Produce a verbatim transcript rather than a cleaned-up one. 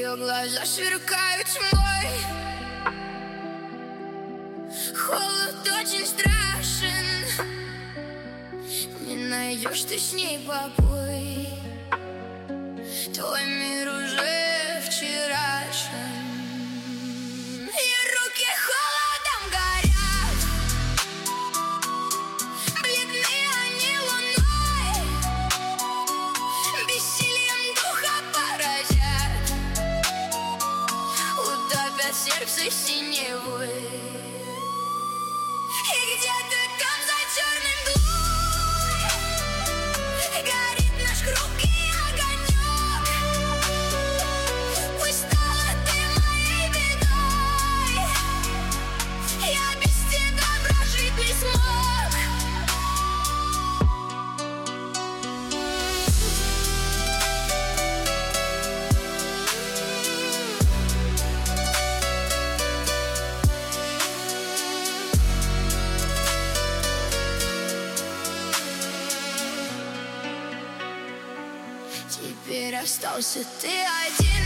Ее глаза сверкают тьмой. Холод очень страшен, не найдешь ты с ней покой. Твой мир уже вчерашен. Ее руки холодом горят, бледные они луной, бессилием духа поразят, утопят сердце синевой. И где-то там за черным глубой горит наш хрупкий огонек. Пусть стала ты моей бедой, я без тебя прожить не смог. Теперь остался ты один.